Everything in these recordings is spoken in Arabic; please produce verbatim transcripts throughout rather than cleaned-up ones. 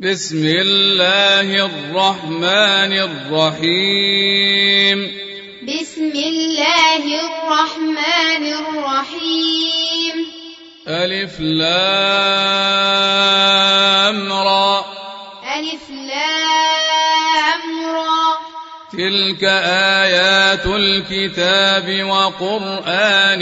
بسم الله الرحمن الرحيم بسم الله الرحمن الرحيم ألف لام را ألف لام را تلك آيات الكتاب وقرآن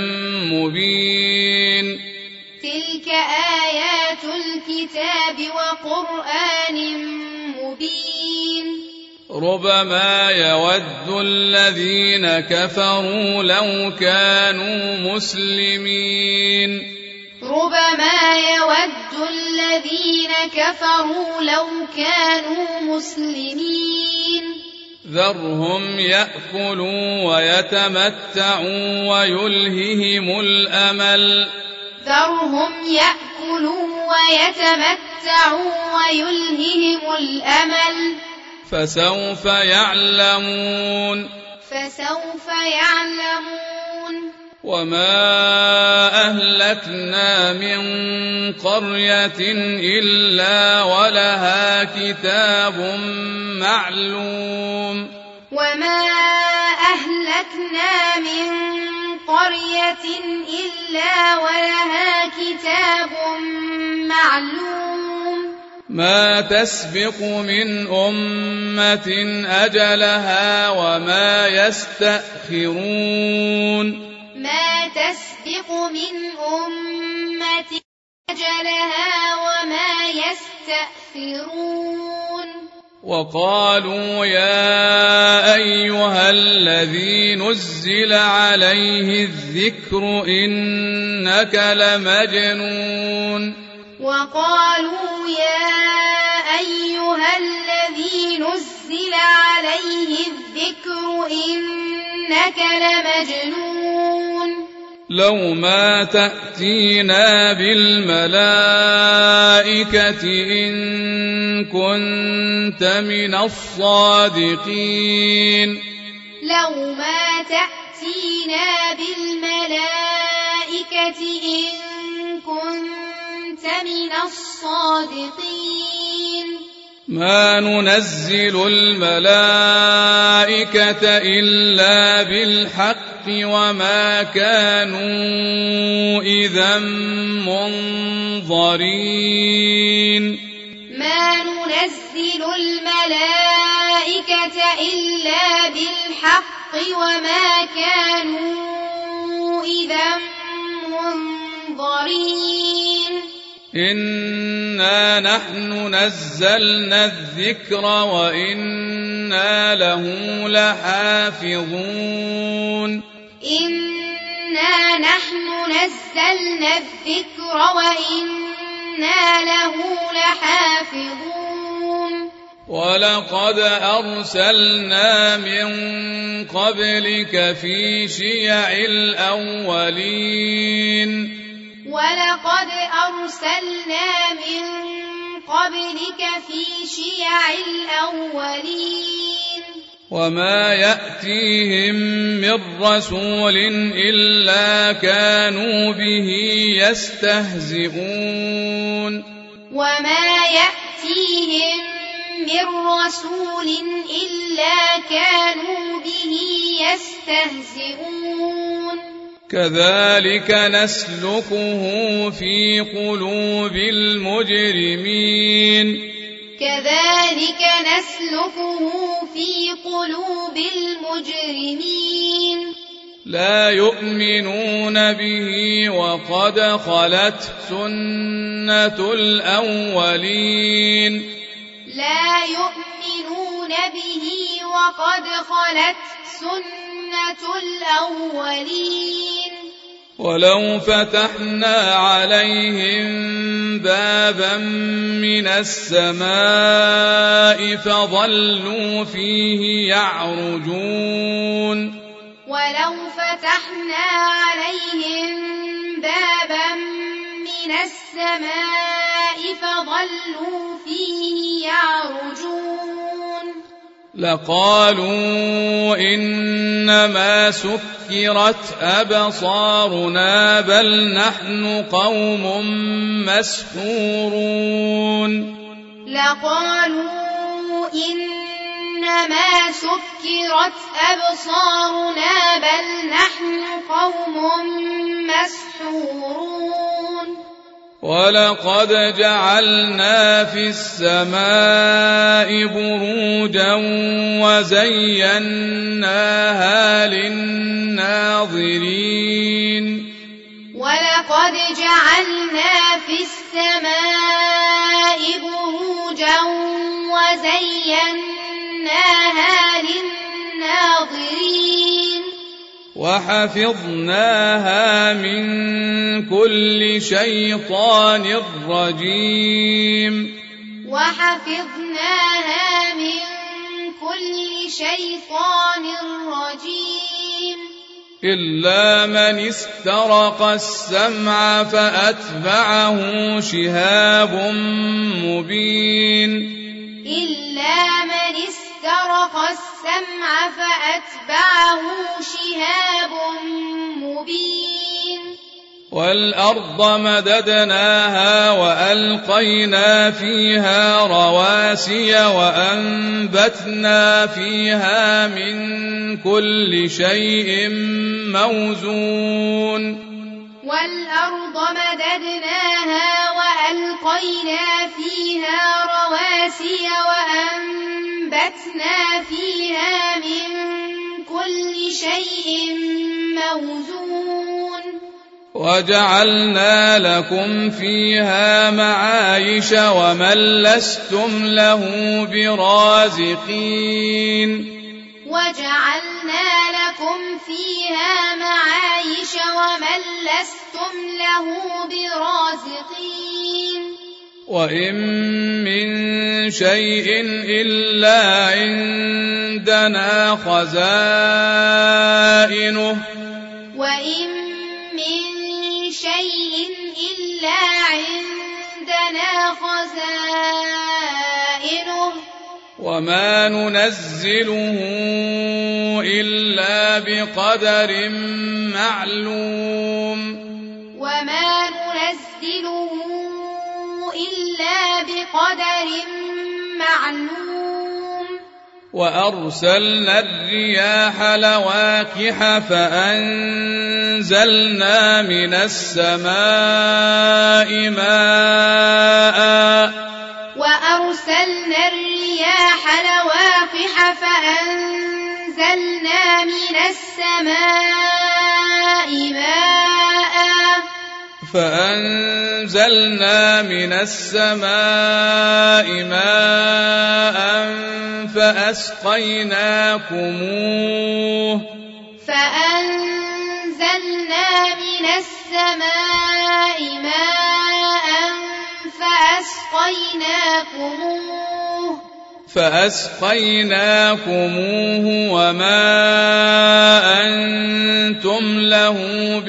مبين تلك آيات الكتاب وقرآن مبين ربما يود الذين كفروا لو كانوا مسلمين ربما يود الذين كفروا لو كانوا مسلمين ذرهم يأكلوا ويتمتعوا ويلههم الأمل ذرهم يأكلوا ويتمتعوا ويلههم الأمل فسوف يعلمون فسوف يعلمون وما أهلكنا من قرية إلا ولها كتاب معلوم وما أهلكنا من قرية إلا ولها كتاب معلوم ما تسبق من أمة أجلها وما يستأخرون ما تسبق من أمة أجلها وما يستأخرون وقالوا يا أيها الذي نزل عليه الذكر إنك لمجنون وقالوا يا أيها الذي نزل عليه الذكر إنك لمجنون لو ما تأتينا بالملائكة إن كنت من الصادقين لو ما تأتينا بالملائكة إن كنت من الصادقين ما ننزل الملائكة إلا بالحق وما كانوا إذا منظرين ما ننزل الملائكة إلا بالحق وما كانوا إذا منظرين إنا نحن نزلنا الذكر وإنا له لحافظون إنا نحن نزلنا الذكر وإنا له لحافظون ولقد أرسلنا من قبلك في شيع الأولين ولقد أرسلنا من قبلك في شيع الأولين وما يأتيهم من رسول إلا كانوا به يستهزئون وما يأتيهم من رسول إلا كانوا به يستهزئون كذلك نسلكه في قلوب المجرمين كذلك نسلكه في قلوب المجرمين لا يؤمنون به وقد خلت سنة الأولين لا يؤمنون به وقد خلت سنة الأولين ولو فتحنا عليهم بابا من السماء فظلوا فيه يعرجون ولو فتحنا عليهم بابا من السماء فظلوا فيه يعرجون لقالوا إنما سكرت أبصارنا بل نحن قوم مسحورون لقالوا إنما سكرت أبصارنا بل نحن قوم مسحورون ولقد جعلنا في السماء بروجا وزيناها للناظرين ولقد جعلنا في السماء بروجا وزيناها للناظرين وحفظناها من كل شيطان رجيم وحفظناها من كل شيطان رجيم إلا من استرق السمع فأتبعه شهاب مبين إلا من استرق السمع فأتبعه شهاب مبين والأرض مددناها وألقينا فيها رواسي وأنبتنا فيها من كل شيء موزون والأرض مددناها وألقينا فيها رواسي وأنبتنا فيها من كل شيء موزون وجعلنا لكم فيها معايش ومن لستم له برازقين وجعلنا لكم فيها معايش ومن لستم له برازقين وإن من شيء إلا عندنا خزائنه وإن من شيء إلا عندنا خزائنه وما ننزله إلا بقدر معلوم وما ننزله إلا بقدر معلوم وأرسلنا الرياح لواقح فأنزلنا من السماء ماء وأرسلنا الرياح لواقح فأنزلنا من السماء ماء فأنزلنا من السماء ماء فأسقيناكموه فأنزلنا من السماء ماء فأسقيناكموه فأسقيناكموه وما أنتم له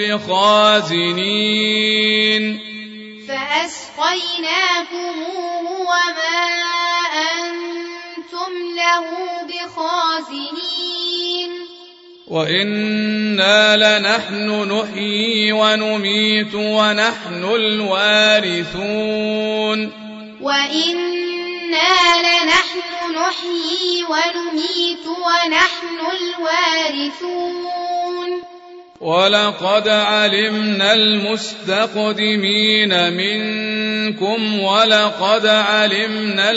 بخازنين فأسقيناكموه وما أنتم له بخازنين وإنا لنحن نحيي ونميت ونحن الوارثون وإنا لنحن نحيي ونميت ونحن الوارثون ولقد علمنا المستقدمين منكم ولقد علمنا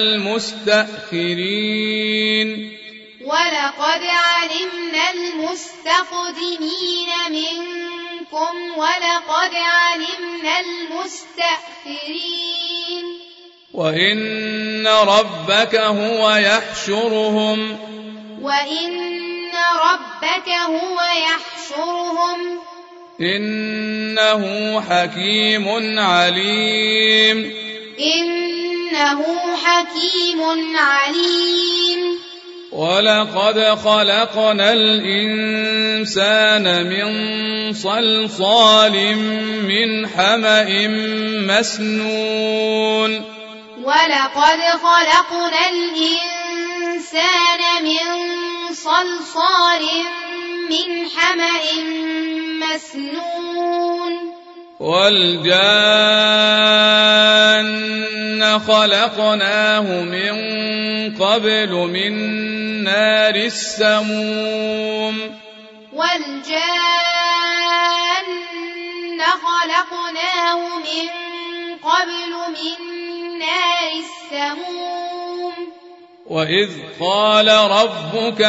المستأخرين ولقد علمنا المستقدمين منكم ولقد علمنا المستأخرين وإن ربك هو يحشرهم وإن ربك هو يحشرهم إنه حكيم عليم إنه حكيم عليم ولقد خلقنا الإنسان من صلصال من حمأ مسنون ولقد خلقنا الإنسان من صلصال من حمأ مسنون والجان والجن خلقناه من قبل من نار السموم والجن خلقناه من قبل من نار السموم وإذ قال ربك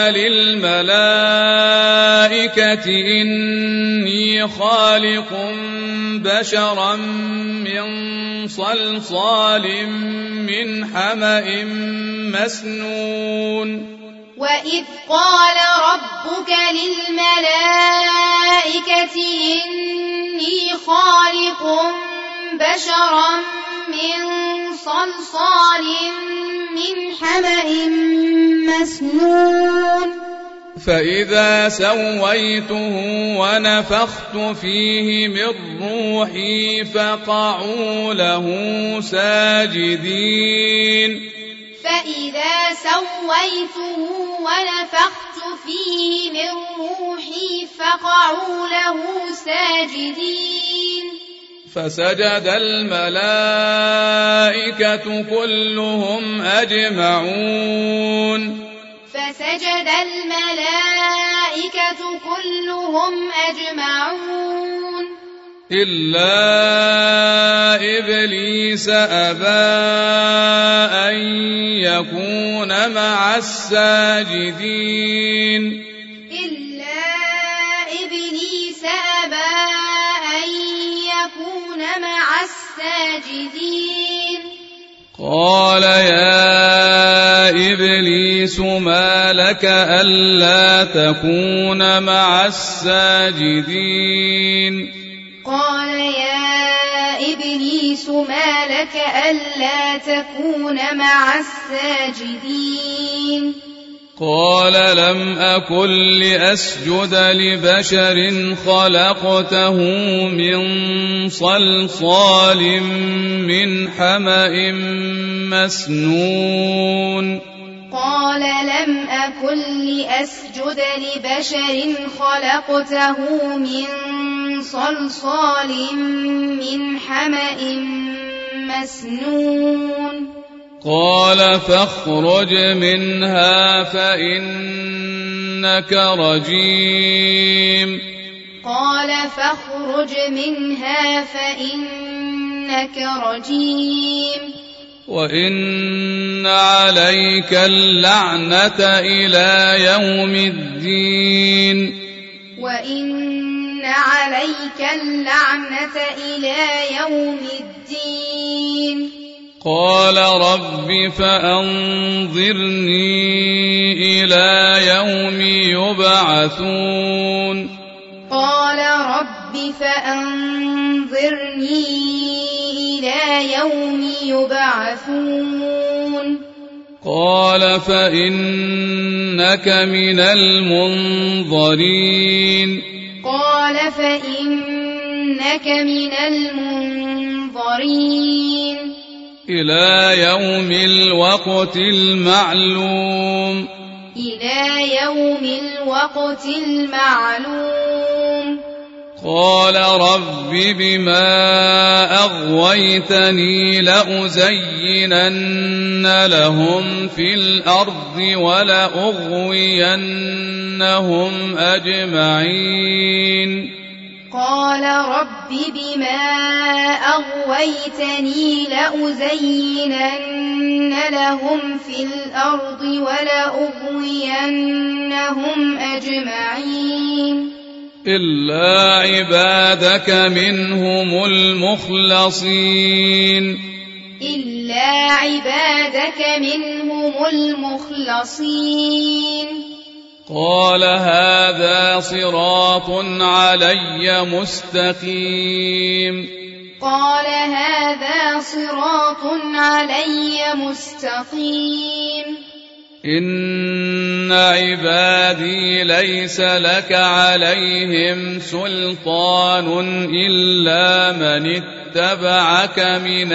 للملائكة إني خالق بشرا من صلصال من حمأ مسنون وإذ قال ربك للملائكة إني خالق بشرا من صلصال من حمأ مسنون فإذا سويته ونفخت فيه من روحي فقعوا له ساجدين فإذا سويته ونفخت فيه من روحي فقعوا له ساجدين فسجد الملائكة كلهم أجمعون فسجد الملائكة كلهم أجمعون إلا إبليس أبى أن يكون مع الساجدين إلا إبليس أبى أن يكون مع الساجدين قال يا إبليس ما لك ألا تكون مع الساجدين قال يا إبليس ما لك ألا تكون مع الساجدين قال لم أكن لأسجد لبشر خلقته من صلصال من حمأ مسنون قال لم أكن لأسجد لبشر خلقته من صلصال من حمأ مسنون قال فاخرج منها فإنك رجيم قال فاخرج منها فإنك رجيم وإن عليك اللعنة إلى يوم الدين وإن عليك اللعنة إلى يوم الدين قال رب فأنظرني إلى يوم يبعثون قال رب فأنظرني إلى يوم يبعثون قال فإنك من المنظرين قال فإنك من المنظرين إلى يوم الوقت المعلوم إلى يوم الوقت المعلوم قال رب بما أغويتني لأزينن لهم في الأرض ولأغوينهم أجمعين قال رب بما أغويتني لأزينن لهم في الأرض ولأغوينهم أجمعين إلا عبادك منهم المخلصين إلا عبادك منهم المخلصين قال هذا صراط علي مستقيم قال هذا صراط علي مستقيم إن عبادي ليس لك عليهم سلطان إلا من اتبعك من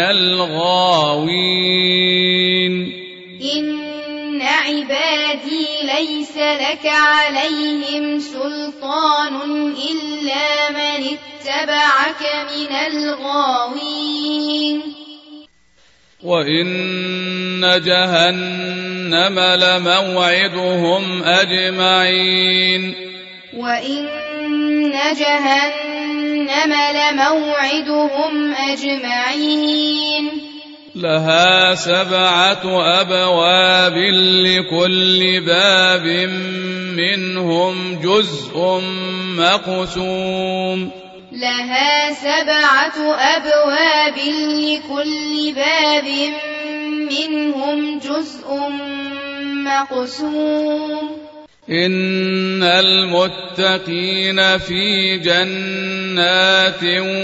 الغاوين إن عبادي ليس لك عليهم سلطان إلا من اتبعك من الغاوين وإن جهنم لموعدهم أجمعين وإن جهنم لموعدهم أجمعين لها سبعة أبواب لكل باب منهم جزء مقسوم لها سبعة أبواب لكل باب منهم جزء مقسوم إن المتقين في جنات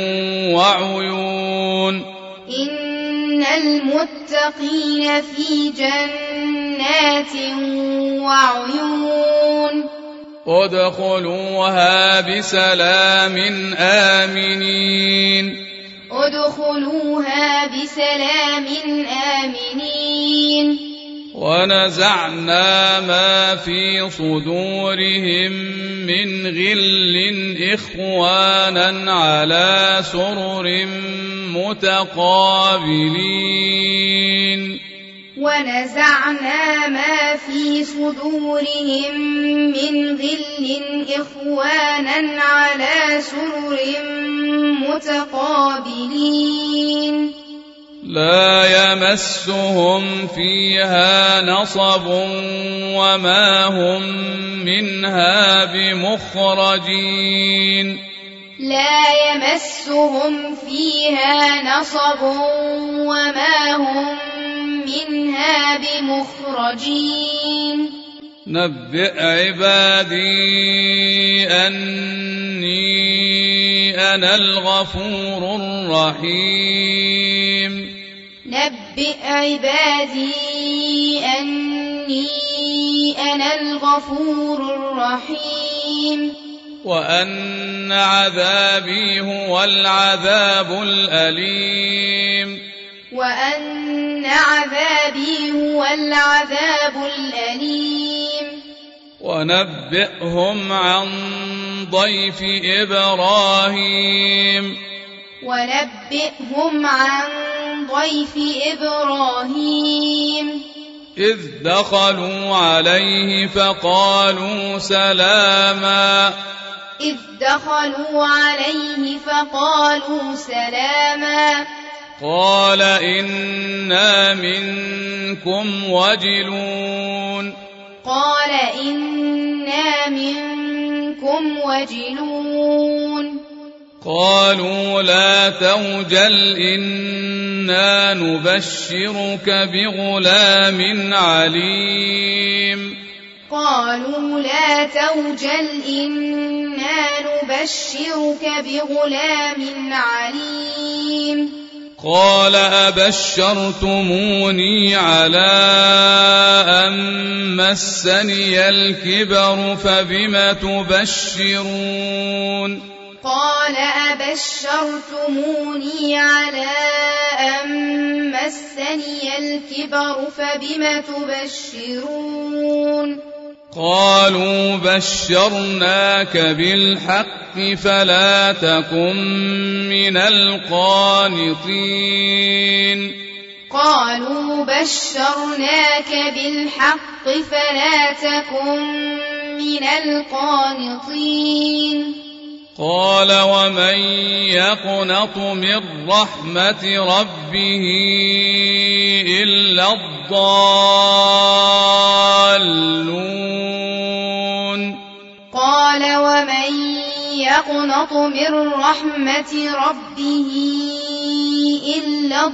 وعيون إن المتقين في جنات وعيون ادخلوها بسلام آمنين ادخلوها بسلام آمنين ونزعنا ما في صدورهم من غل إخوانا على سرر متقابلين ونزعنا ما في صدورهم من غل إخوانا على سرر متقابلين لا يمسهم فيها نصب وما هم منها بمخرجين لا يمسهم فيها نصب وما هم منها بمخرجين نبئ عبادي أني أنا الغفور الرحيم نبئ عبادي أني أنا الغفور الرحيم وأن عذابي هو العذاب الأليم وأن عذابي هو العذاب الأليم ونبئهم عن ضيف إبراهيم ونبئهم عن ضيف إبراهيم إذ دخلوا عليه فقالوا سلاما إذ دخلوا عليه فقالوا سلاما قال إنا منكم وجلون قال إنا منكم وجلون قالوا لا توجل إنا نبشرك بغلام عليم قالوا لا توجل إنا نبشرك بغلام عليم قال أبشرتموني على أن مسني الكبر فبم تبشرون قال أبشرتموني على أن مسني الكبر فبم تبشرون قالوا بشرناك بالحق فلا تكن من القانطين قالوا بشرناك بالحق فلا تكن من القانطين قال ومن يقنط من رحمة ربه إلا الضالون قال ومن يقنط من رحمة ربه إلا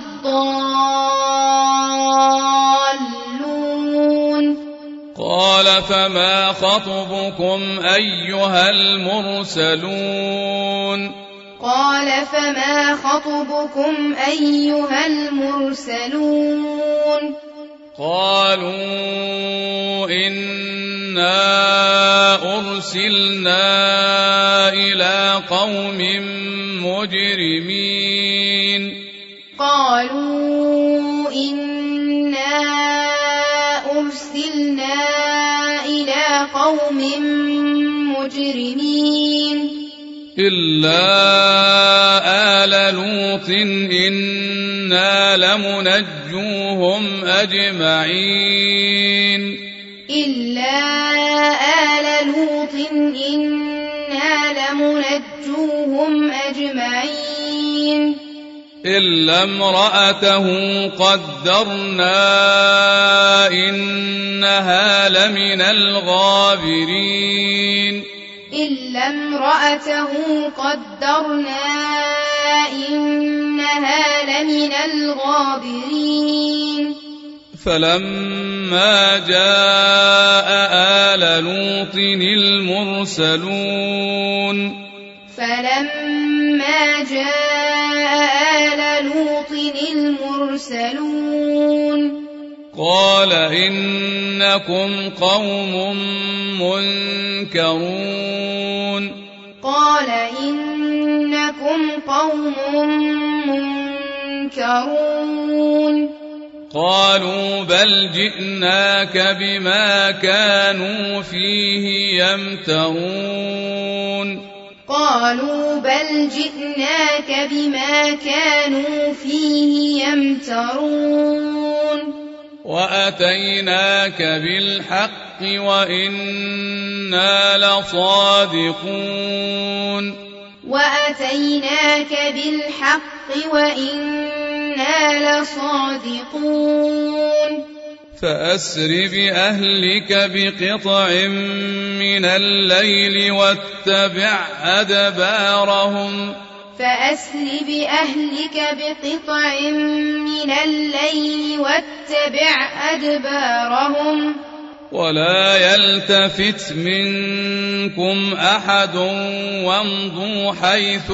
الضالون قال فما خطبكم أيها المرسلون قال فما خطبكم أيها المرسلون قالوا إنا أرسلنا إلى قوم مجرمين قالوا إنا أرسلنا إلى قوم مجرمين إلا آل لوط إنا لمنجوهم أجمعين إلا آل لوط إنا لمنجوهم أجمعين إلا امرأته قدرنا إنها لمن الغابرين إلا امرأته قدرنا إنها لمن الغابرين فلما جاء آل لوط المرسلون فلما جاء آل لوط المرسلون قال إنكم قوم منكرون قال إنكم قوم منكرون قالوا بل جئناك بما كانوا فيه يمترون قالوا بل جئناك بما كانوا فيه يمترون وأتيناك بالحق وإنا لصادقون وأتيناك بالحق وإنا لصادقون فأسر بأهلك بقطع من الليل واتبع أدبارهم فأسر بأهلك بقطع من الليل واتبع أدبارهم ولا يلتفت منكم أحد وامضوا حيث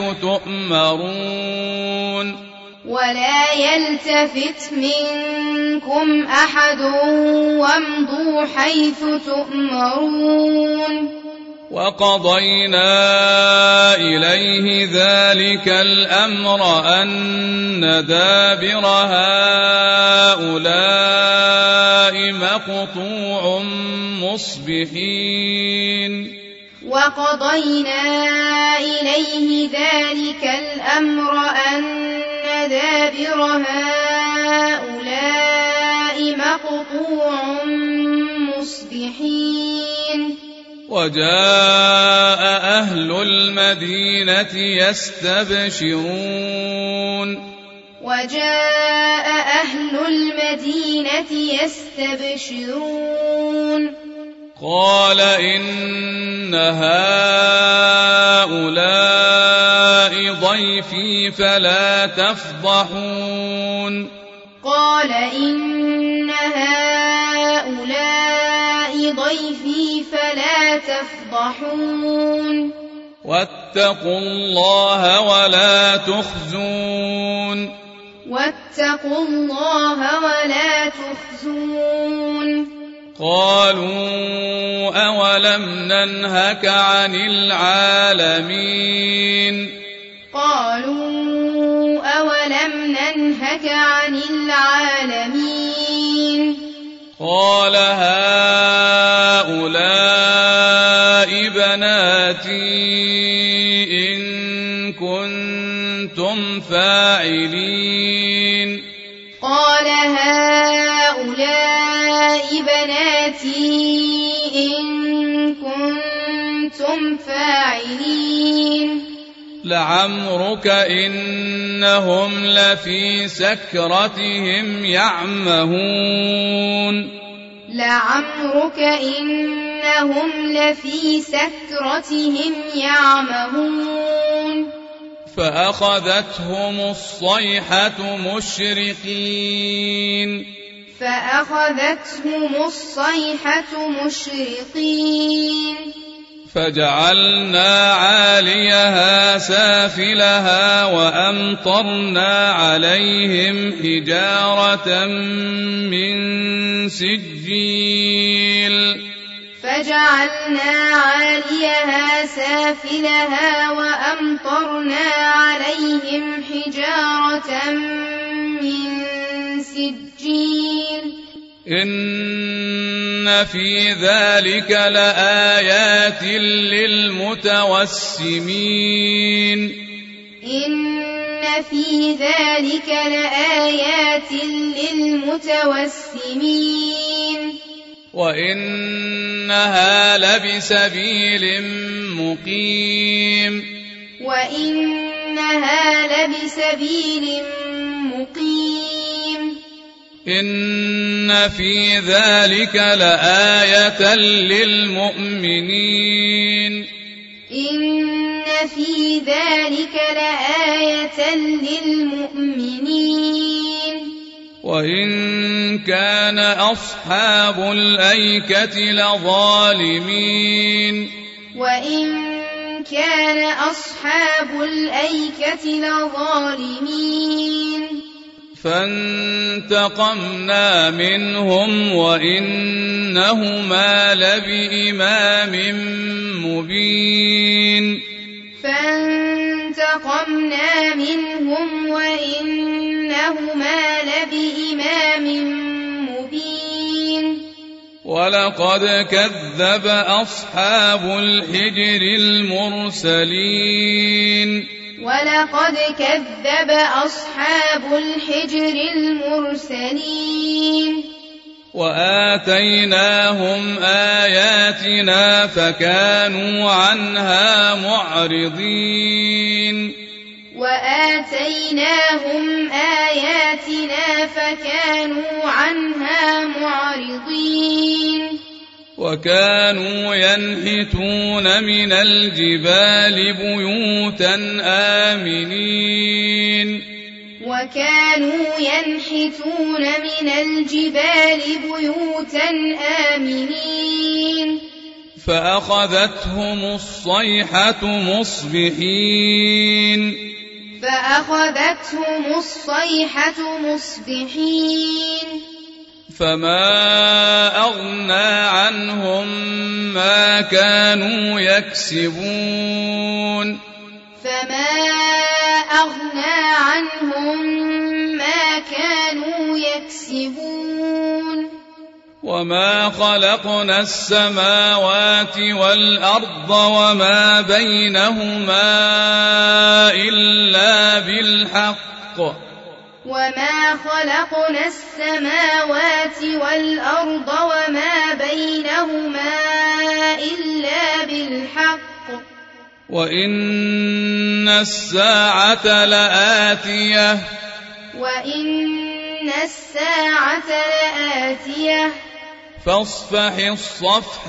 تؤمرون ولا يلتفت منكم أحد وامضوا حيث تؤمرون وقضينا إليه ذلك الأمر أن دابر هؤلاء مقطوع مصبحين وقضينا إليه ذلك الأمر أن دابر هؤلاء مقطوع مصبحين وجاء أهل المدينة يستبشرون وجاء أهل المدينة يستبشرون قال إن هؤلاء ضيفي فلا تفضحون قال إن هؤلاء ضيفي فلا تفضحون واتقوا الله ولا تخزون واتقوا الله ولا تخزون قالوا أولم ننهك عن العالمين قالوا أولم ننهك عن العالمين قال هؤلاء بناتي إن كنتم فاعلين قال هؤلاء بناتي إن كنتم فاعلين لعمرك إنهم لفي سكرتهم يعمهون لعمرك إنهم لفي سكرتهم يعمهون فأخذتهم الصيحة مشرقين فأخذتهم الصيحة مشرقين فجعلنا عاليها سافلها وأمطرنا عليهم حجارة من سجيل فجعلنا عاليها سافلها وأمطرنا عليهم حجارة من سجيل إن في ذلك لآيات للمتوسمين إن في ذلك لآيات للمتوسمين وإنها لبسبيل مقيم وإنها لبسبيل مقيم إن في ذلك لآية للمؤمنين إن في ذلك لآية للمؤمنين وإن كان أصحاب الأيكة لظالمين وإن كان أصحاب الأيكة لظالمين فانتقمنا منهم وإنهما لبإمام مبين فانتقمنا منهم وإنهما لبإمام مبين ولقد كذب أصحاب الحجر المرسلين ولقد كذب أصحاب الحجر المرسلين وآتيناهم آياتنا فكانوا عنها معرضين وآتيناهم آياتنا فكانوا عنها معرضين وكانوا ينحتون من الجبال بيوتا آمنين وكانوا ينحتون من الجبال بيوتا آمنين فأخذتهم الصيحة مصبحين فأخذتهم الصيحة مصبحين فما أغنى عنهم ما كانوا يكسبون فما أغنى عنهم ما كانوا يكسبون وما خلقنا السماوات والأرض وما بينهما إلا بالحق وما خلقنا السماوات والأرض وما بينهما إلا بالحق وإن الساعة لآتية وإن الساعة لآتية فاصفح الصفح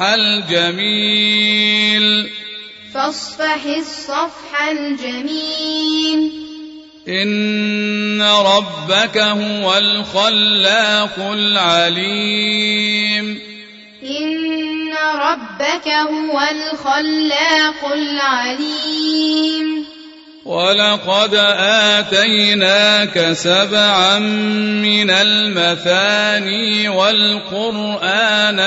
الجميل فاصفح الصفح الجميل إن ربك هو الخلاق العليم إن ربك هو الخلاق العليم ولقد آتيناك سبعا من المثاني والقرآن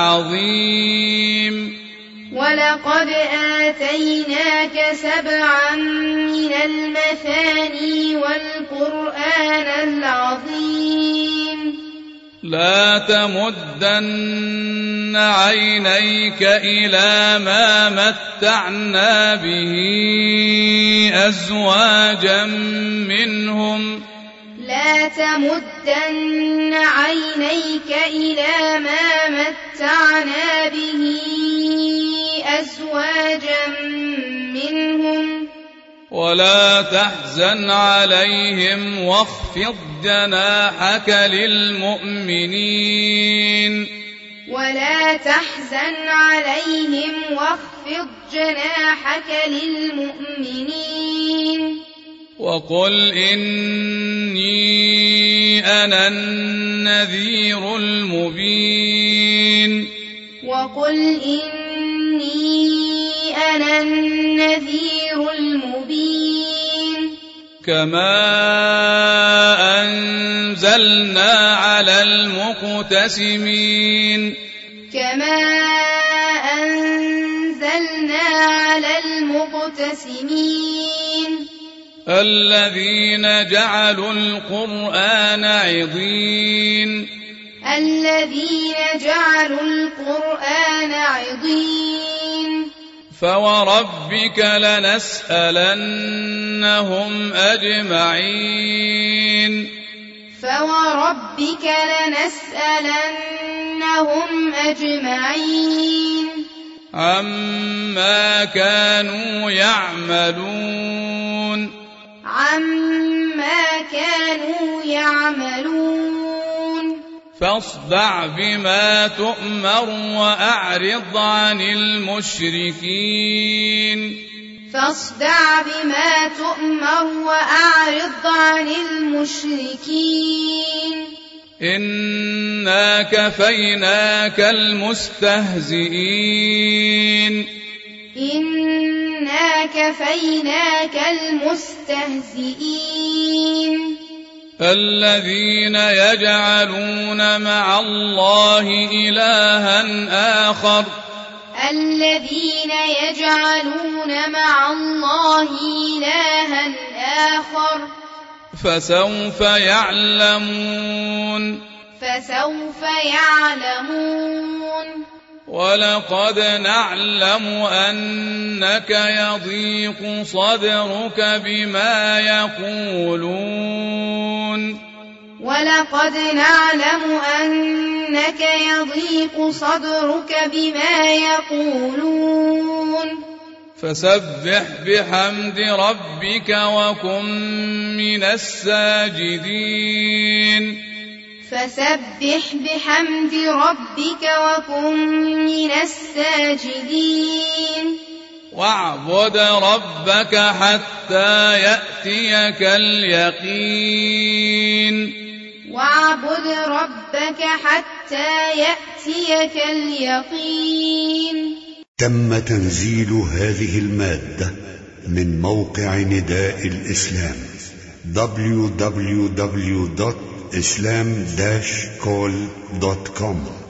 العظيم ولقد آتيناك سبعا من المثاني والقرآن العظيم لا تمدن عينيك إلى ما متعنا به أزواجا منهم لا تمدن عينيك إلى ما متعنا به أزواجا منهم ولا تحزن عليهم واخفض جناحك للمؤمنين ولا تحزن عليهم واخفض جناحك للمؤمنين وقل إني أنا النذير المبين وقل إني أنا النذير المبين كما أنزلنا على المقتسمين كما أنزلنا على المقتسمين الذين جعلوا القرآن عضين الذين جعلوا القرآن عضين فوربك لنسألنهم أجمعين فوربك لنسألنهم أجمعين عما كانوا يعملون عما كانوا يعملون فاصدع بما تؤمر وأعرض عن المشركين فاصدع بما تؤمر وأعرض عن المشركين إنا كفيناك المستهزئين إنا كفيناك المستهزئين الذين يجعلون مع الله إلها آخر الذين يجعلون مع الله إلها آخر فسوف يعلمون فسوف يعلمون ولقد نعلم أنك يضيق صدرك بما يقولون ولقد نعلم أنك يضيق صدرك بما يقولون فسبح بحمد ربك وكن من الساجدين فسبح بحمد ربك وكن من الساجدين واعبد ربك حتى يأتيك اليقين واعبد ربك حتى يأتيك اليقين. تم تنزيل هذه المادة من موقع نداء الإسلام دبليو دبليو دبليو دوت إسلام داش كول دوت كوم.